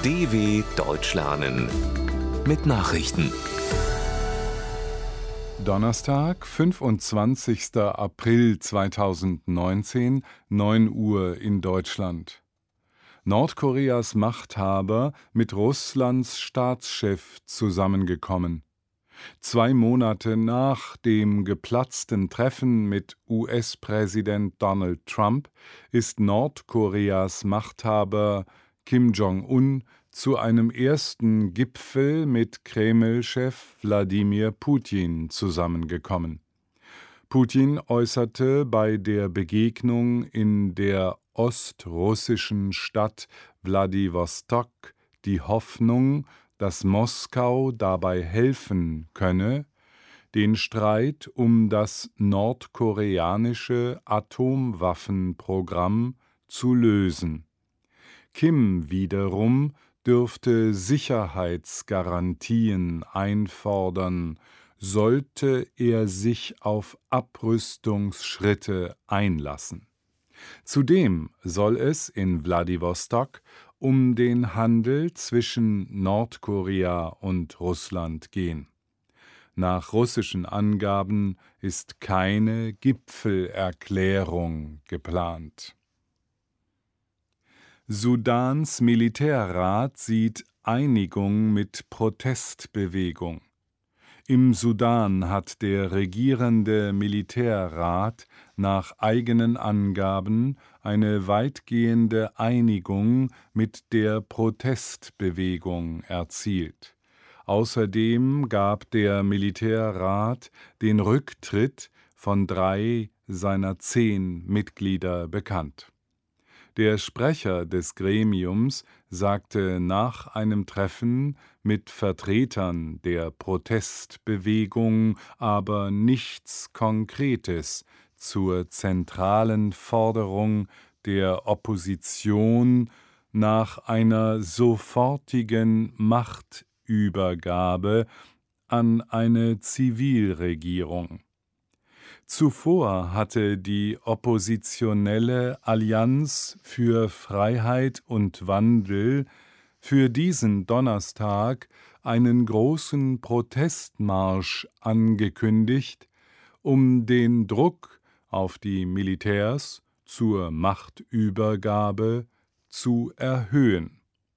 DW Deutsch lernen mit Nachrichten. Donnerstag, 25. April 2019, 9 Uhr in Deutschland. Nordkoreas Machthaber mit Russlands Staatschef zusammengekommen. 2 Monate nach dem geplatzten Treffen mit US-Präsident Donald Trump ist Nordkoreas Machthaber Kim Jong-un zu einem ersten Gipfel mit Kreml-Chef Wladimir Putin zusammengekommen. Putin äußerte bei der Begegnung in der ostrussischen Stadt Wladiwostok die Hoffnung, dass Moskau dabei helfen könne, den Streit um das nordkoreanische Atomwaffenprogramm zu lösen. Kim wiederum dürfte Sicherheitsgarantien einfordern, sollte er sich auf Abrüstungsschritte einlassen. Zudem soll es in Wladiwostok um den Handel zwischen Nordkorea und Russland gehen. Nach russischen Angaben ist keine Gipfelerklärung geplant. Sudans Militärrat sieht Einigung mit Protestbewegung. Im Sudan hat der regierende Militärrat nach eigenen Angaben eine weitgehende Einigung mit der Protestbewegung erzielt. Außerdem gab der Militärrat den Rücktritt von 3 seiner 10 Mitglieder bekannt. Der Sprecher des Gremiums sagte nach einem Treffen mit Vertretern der Protestbewegung aber nichts Konkretes zur zentralen Forderung der Opposition nach einer sofortigen Machtübergabe an eine Zivilregierung. Zuvor hatte die oppositionelle Allianz für Freiheit und Wandel für diesen Donnerstag einen großen Protestmarsch angekündigt, um den Druck auf die Militärs zur Machtübergabe zu erhöhen.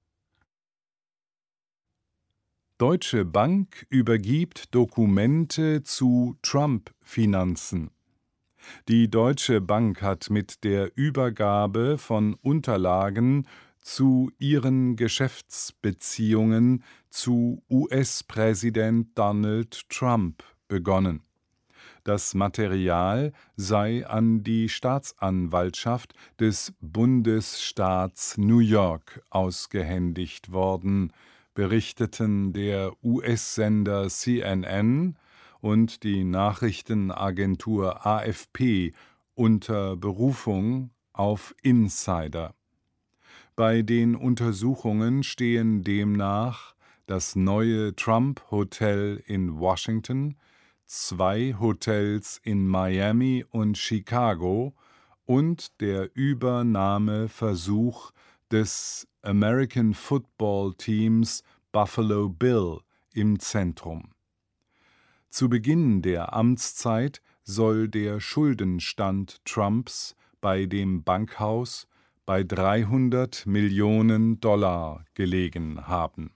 Deutsche Bank übergibt Dokumente zu Trump-Finanzen. Die Deutsche Bank hat mit der Übergabe von Unterlagen zu ihren Geschäftsbeziehungen zu US-Präsident Donald Trump begonnen. Das Material sei an die Staatsanwaltschaft des Bundesstaats New York ausgehändigt worden, berichteten der US-Sender CNN und die Nachrichtenagentur AFP unter Berufung auf Insider. Bei den Untersuchungen stehen demnach das neue Trump-Hotel in Washington, 2 Hotels in Miami und Chicago und der Übernahmeversuch des American Football Teams Buffalo Bill im Zentrum. Zu Beginn der Amtszeit soll der Schuldenstand Trumps bei dem Bankhaus bei $300 Millionen gelegen haben.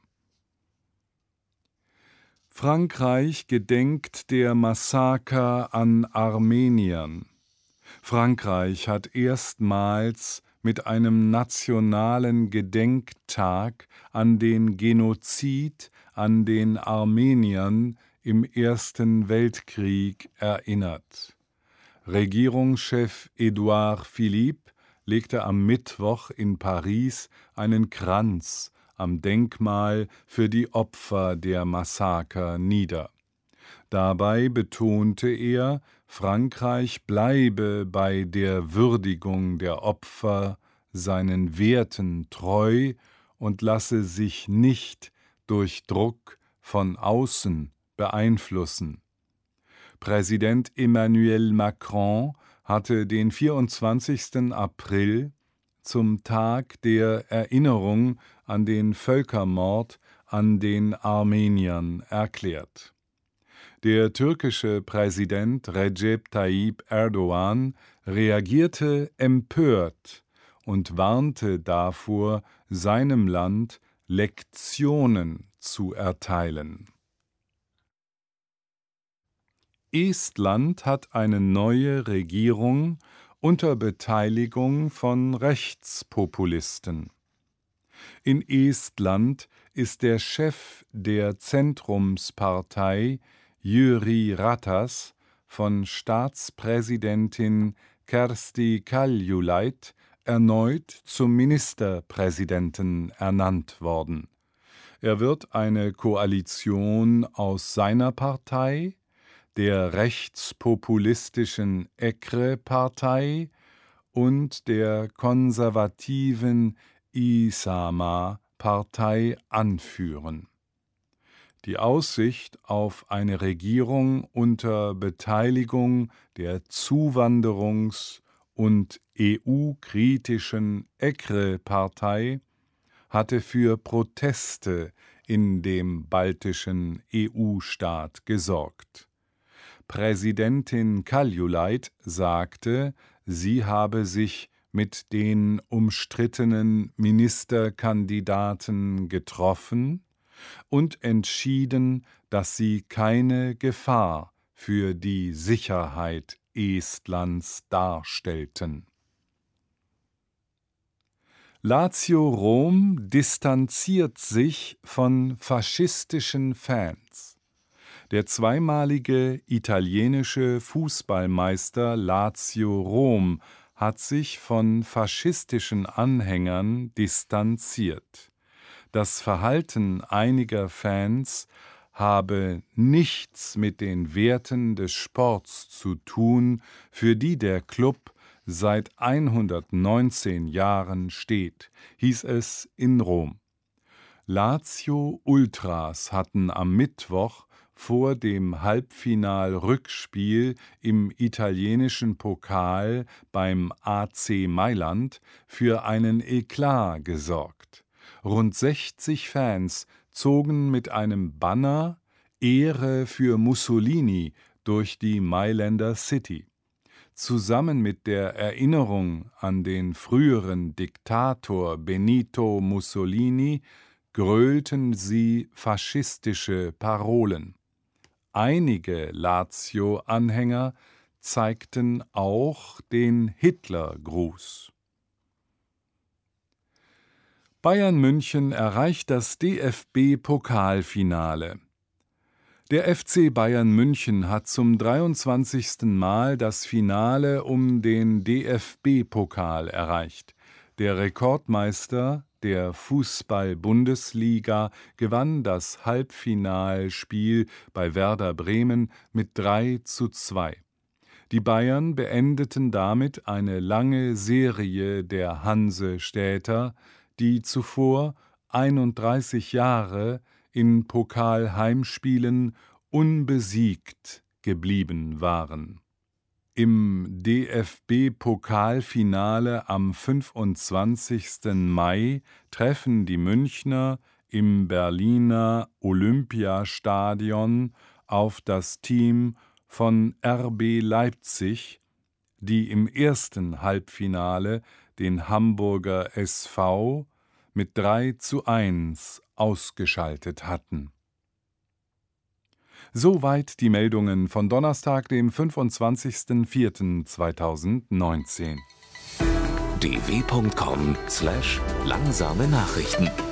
Frankreich gedenkt der Massaker an Armeniern. Frankreich hat erstmals mit einem nationalen Gedenktag an den Genozid an den Armeniern im Ersten Weltkrieg erinnert. Regierungschef Édouard Philippe legte am Mittwoch in Paris einen Kranz am Denkmal für die Opfer der Massaker nieder. Dabei betonte er, Frankreich bleibe bei der Würdigung der Opfer seinen Werten treu und lasse sich nicht durch Druck von außen beeinflussen. Präsident Emmanuel Macron hatte den 24. April zum Tag der Erinnerung an den Völkermord an den Armeniern erklärt. Der türkische Präsident Recep Tayyip Erdogan reagierte empört und warnte davor, seinem Land Lektionen zu erteilen. Estland hat eine neue Regierung unter Beteiligung von Rechtspopulisten. In Estland ist der Chef der Zentrumspartei Jüri Ratas von Staatspräsidentin Kersti Kaljulaid erneut zum Ministerpräsidenten ernannt worden. Er wird eine Koalition aus seiner Partei, der rechtspopulistischen EKRE-Partei und der konservativen Isama-Partei anführen. Die Aussicht auf eine Regierung unter Beteiligung der Zuwanderungs- und EU-kritischen EKRE-Partei hatte für Proteste in dem baltischen EU-Staat gesorgt. Präsidentin Kaljulaid sagte, sie habe sich mit den umstrittenen Ministerkandidaten getroffen und entschieden, dass sie keine Gefahr für die Sicherheit Estlands darstellten. Lazio Rom distanziert sich von faschistischen Fans. Der zweimalige italienische Fußballmeister Lazio Rom hat sich von faschistischen Anhängern distanziert. Das Verhalten einiger Fans habe nichts mit den Werten des Sports zu tun, für die der Klub seit 119 Jahren steht, hieß es in Rom. Lazio-Ultras hatten am Mittwoch vor dem Halbfinal-Rückspiel im italienischen Pokal beim AC Mailand für einen Eklat gesorgt. Rund 60 Fans zogen mit einem Banner Ehre für Mussolini durch die Mailänder City. Zusammen mit der Erinnerung an den früheren Diktator Benito Mussolini grölten sie faschistische Parolen. Einige Lazio-Anhänger zeigten auch den Hitlergruß. Bayern München erreicht das DFB-Pokalfinale. Der FC Bayern München hat zum 23. Mal das Finale um den DFB-Pokal erreicht. Der Rekordmeister der Fußball-Bundesliga gewann das Halbfinalspiel bei Werder Bremen mit 3:2. Die Bayern beendeten damit eine lange Serie der Hansestädter, die zuvor 31 Jahre in Pokalheimspielen unbesiegt geblieben waren. Im DFB-Pokalfinale am 25. Mai treffen die Münchner im Berliner Olympiastadion auf das Team von RB Leipzig, die im ersten Halbfinale den Hamburger SV mit 3:1 ausgeschaltet hatten. Soweit die Meldungen von Donnerstag, dem 25.04.2019. dw.com/langsame Nachrichten